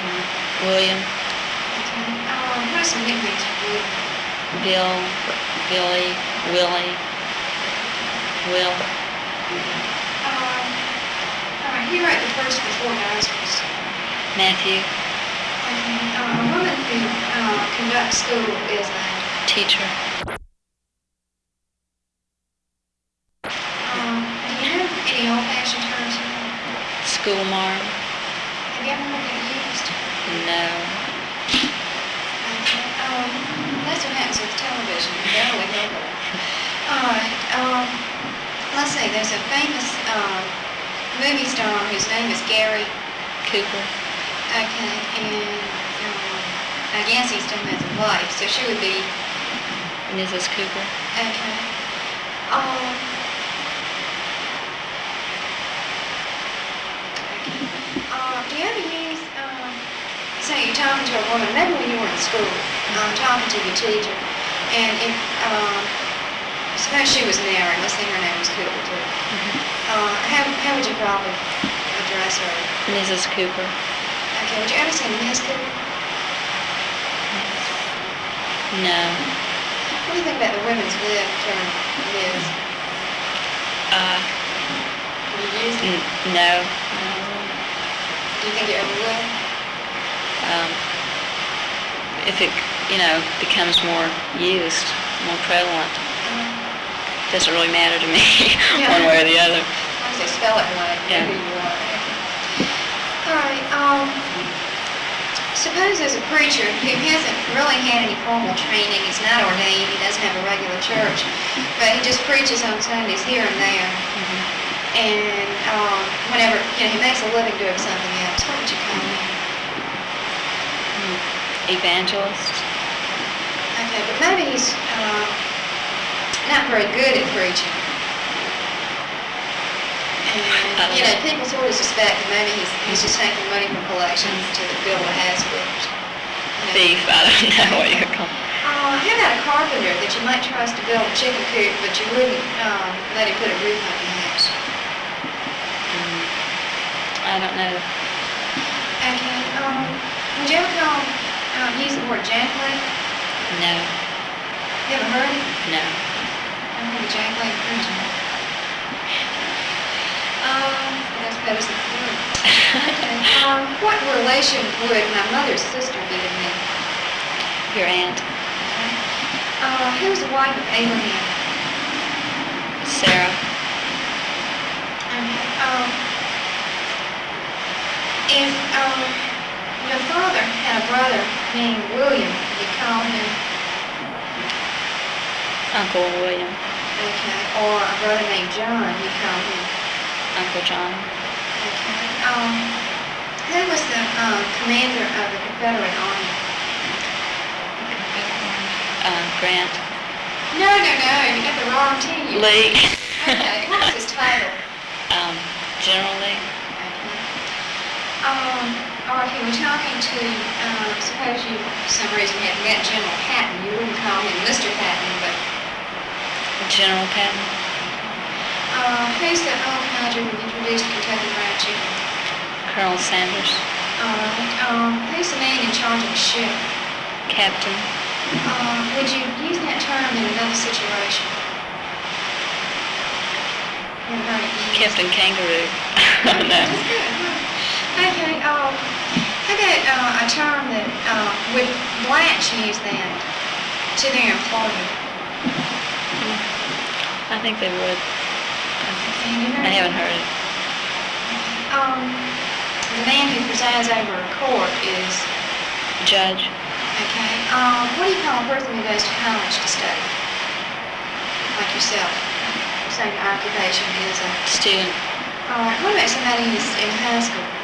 William. Okay. What are some nicknames for William? Bill, Billy, Willie, Will. All right. Who wrote the first of the four Gospels? Matthew. Okay. A woman who conducts school is a Teacher. do you have any old-fashioned terms? School marm. Have you ever heard that used? No. Okay. That's what happens with television. You barely know that. All right. Let's see. There's a famous movie star whose name is Gary Cooper. Okay, and I guess he still has a wife, so she would be. Mrs. Cooper. Okay. Do you ever use, say you're talking to a woman, maybe when you were in school, talking to your teacher, and if, suppose she was married, let's say her name was Cooper too. How would you probably address her? Mrs. Cooper. Okay, would you ever say Miss Cooper? No. What do you think about the women's lib term, Ms.? Will you use it? No. Do you think you ever will? If it, becomes more used, more prevalent, doesn't really matter to me one way or the other. As long as they spell it right, Yeah. who you are. All right. Suppose there's a preacher who hasn't really had any formal training. He's not ordained. He doesn't have a regular church, but he just preaches on Sundays here and there. And whenever he makes a living doing something else, what would you call him? Evangelist. Okay, but maybe he's not very good at preaching. And, people sort of suspect that maybe he's just taking money from collections to build a hospital. Thief, I don't know what you're calling. How about a carpenter that you might trust to build a chicken coop, but you wouldn't let him put a roof on your house? I don't know. Okay. Would you ever use the word jackleg? No. You ever heard it? No. I've heard of jackleg preaching. That's better than the word. Okay. What relation would my mother's sister be to me? Your aunt. Who was the wife of Abraham? Sarah. Okay. If your father had a brother named William, you call him? Uncle William. Okay. Or a brother named John, you call him? Uncle John. Okay. Who was the commander of the Confederate Army? Grant. No, you got the wrong team. Lee. Okay, what was his title? General Lee. Okay. Or if you were talking to, suppose you, for some reason, had met General Patton, you wouldn't call him Mr. Patton, but... General Patton. Who's the old codger who introduced Kentucky Fried Chicken? Colonel Sanders. Who's the man in charge of the ship? Captain. Would you use that term in another situation? Captain Kangaroo. No. No. That's good. Okay. How about a term that would blacks use that to their employer? I think they would. I haven't heard it. The man who presides over a court is... Judge. Okay. What do you call a person who goes to college to study? Like yourself. Saying your occupation is a... Student. All right. What about somebody who's in high school?